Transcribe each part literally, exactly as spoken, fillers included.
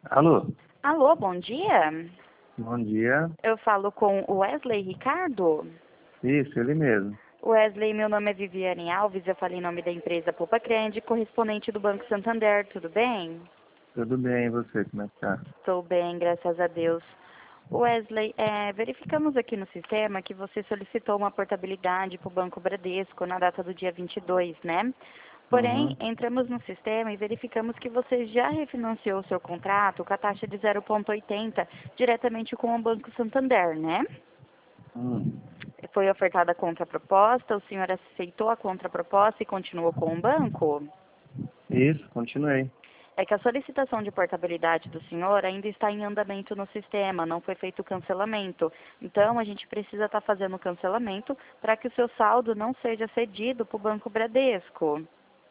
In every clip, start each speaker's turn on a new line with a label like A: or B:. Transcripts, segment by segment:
A: Alô,
B: Alô, bom dia.
A: bom dia.
B: Eu falo com o Wesley Ricardo.
A: Isso, ele mesmo.
B: Wesley, meu nome é Viviane Alves, eu falo em nome da empresa Poupa Grande, correspondente do Banco Santander, tudo bem?
A: Tudo bem, e você, como é que tá?
B: Estou bem, graças a Deus. Wesley, é, verificamos aqui no sistema que você solicitou uma portabilidade para o Banco Bradesco na data do dia vinte e dois, né? Porém,
A: Uhum.
B: entramos no sistema e verificamos que você já refinanciou o seu contrato com a taxa de zero vírgula oitenta diretamente com o Banco Santander, né?
A: Hum.
B: Foi ofertada a contraproposta, o senhor aceitou a contraproposta e continuou com o banco?
A: Isso, continuei.
B: É que a solicitação de portabilidade do senhor ainda está em andamento no sistema, não foi feito o cancelamento. Então, a gente precisa estar fazendo o cancelamento para que o seu saldo não seja cedido para o Banco Bradesco.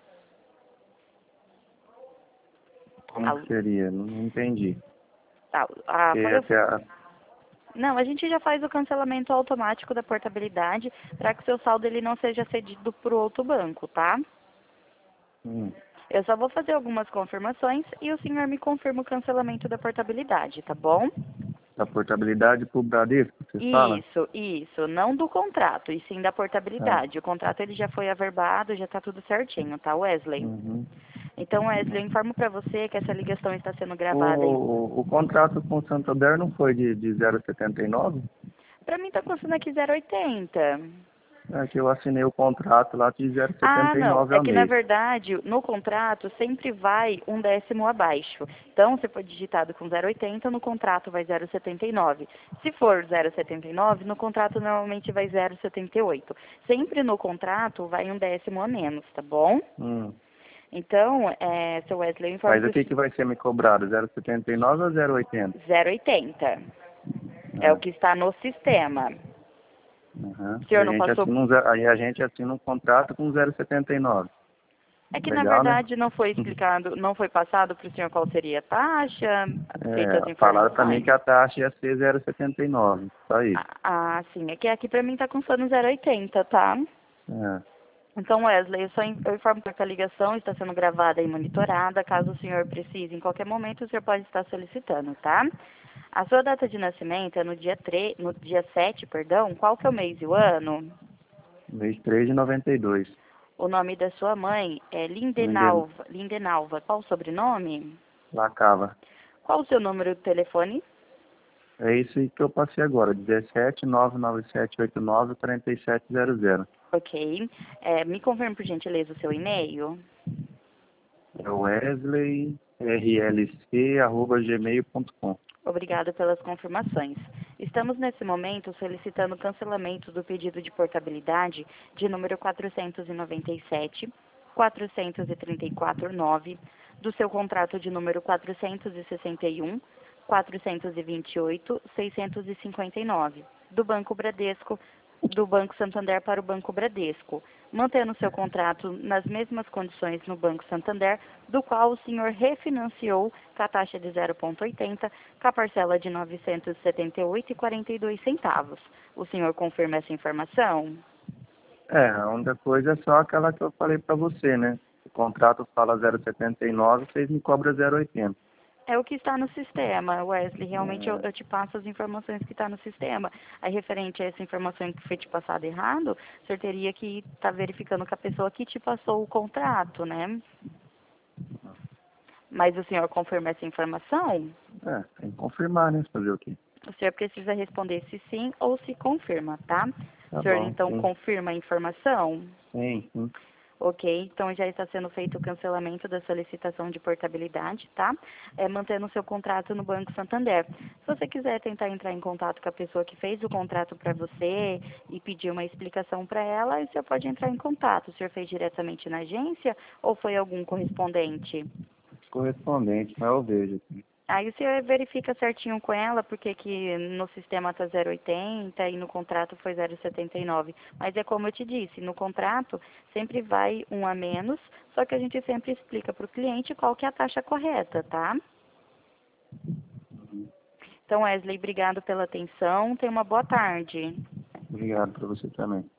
A: Como
B: A,
A: que seria? Não, não entendi.
B: a, a,
A: Porque
B: foi of-
A: até a...
B: Não, a gente já faz o cancelamento automático da portabilidade para que o seu saldo ele não seja cedido para o outro banco, tá?
A: hum,
B: Eu só vou fazer algumas confirmações e o senhor me confirma o cancelamento da portabilidade, tá bom?
A: da portabilidade pro Bradesco, você fala?
B: Isso, isso. Não do contrato, e sim da
A: Ah,
B: portabilidade. O contrato ele já foi averbado, já está tudo certinho, tá, Wesley?
A: uhum.
B: Então, Wesley, eu informo para você que essa ligação está sendo
A: O,
B: gravada aí.
A: o, o contrato com o Santander não foi de, de zero vírgula setenta e nove?
B: Para mim tá custando aqui zero vírgula oitenta.
A: É que eu assinei o contrato lá de zero vírgula
B: Ah,
A: setenta e
B: não.
A: nove
B: É
A: ao
B: que, na
A: mês.
B: verdade, no contrato sempre vai um décimo abaixo. Então, se for digitado com zero vírgula oitenta, no contrato vai zero vírgula setenta e nove. Se for zero vírgula setenta e nove, no contrato normalmente vai zero vírgula setenta e oito. Sempre no contrato vai um décimo a menos, tá bom?
A: Hum.
B: Então, é, seu Wesley, eu informo
A: Mas o
B: para
A: que, que vai ser me cobrado? zero vírgula setenta e nove ou zero vírgula oitenta?
B: zero vírgula oitenta. É o
A: Ah.
B: que está no sistema.
A: Uhum.
B: O
A: E a
B: senhor não
A: gente
B: passou.
A: assina um, ze- aí a gente assina um contrato com zero vírgula setenta e nove.
B: É que, na
A: Legal, né?
B: verdade, não foi explicado, não foi passado para o senhor qual seria a taxa, feitas as
A: É, falaram para mim
B: informações.
A: que a taxa ia ser zero vírgula setenta e nove, só isso.
B: Ah, ah, sim. É que aqui para mim está custando zero vírgula oitenta, tá?
A: É.
B: Então, Wesley, eu só in- eu informo que a ligação está sendo gravada e monitorada. Caso o senhor precise, em qualquer momento, o senhor pode estar solicitando, tá? A sua data de nascimento é no dia três, no dia sete, perdão. Qual que é o mês e o ano?
A: Mês três de noventa e dois.
B: O nome da sua mãe é
A: Linden
B: Lindenalva. Lindenalva. Qual o sobrenome?
A: Lacava.
B: Qual o seu número de telefone?
A: É isso aí que eu passei agora, dezessete nove nove sete oito nove quatro sete zero zero.
B: Ok. É, me confirme, por gentileza, o seu e-mail.
A: É Wesley, R L C, arroba gmail ponto com.
B: Obrigada pelas confirmações. Estamos, nesse momento, solicitando o cancelamento do pedido de portabilidade de número quatrocentos e noventa e sete, quatrocentos e trinta e quatro nove, do seu contrato de número quatrocentos e sessenta e um, quatrocentos e vinte e oito, seiscentos e cinquenta e nove, do Banco Bradesco, do Banco Santander para o Banco Bradesco, mantendo seu contrato nas mesmas condições no Banco Santander, do qual o senhor refinanciou com a taxa de zero vírgula oitenta, com a parcela de novecentos e setenta e oito reais e quarenta e dois centavos. O senhor confirma essa informação?
A: É, a única coisa é só aquela que eu falei para você, né? O contrato fala zero vírgula setenta e nove, vocês me cobram zero vírgula oitenta.
B: É o que está no sistema, Wesley. Realmente eu,
A: É,
B: eu te passo as informações que está no sistema. Aí, referente a essa informação que foi te passada errado, o senhor teria que estar verificando com a pessoa que te passou o contrato, né? Mas o senhor confirma essa informação?
A: é, tem que confirmar, né? Fazer o quê?
B: O senhor precisa responder se sim ou se confirma, tá? O
A: Tá
B: senhor,
A: bom,
B: então,
A: sim.
B: confirma a informação?
A: Sim, sim.
B: Ok, então já está sendo feito o cancelamento da solicitação de portabilidade, tá? É, mantendo o seu contrato no Banco Santander. Se você quiser tentar entrar em contato com a pessoa que fez o contrato para você e pedir uma explicação para ela, aí o senhor pode entrar em contato. O senhor fez diretamente na agência ou foi algum correspondente?
A: Correspondente, mas eu vejo aqui.
B: Aí o senhor verifica certinho com ela, porque que no sistema está zero vírgula oitenta e no contrato foi zero vírgula setenta e nove. Mas é como eu te disse, no contrato sempre vai um a menos, só que a gente sempre explica para o cliente qual que é a taxa correta, tá? Então, Wesley, obrigado pela atenção. Tenha uma boa tarde.
A: Obrigado para você também.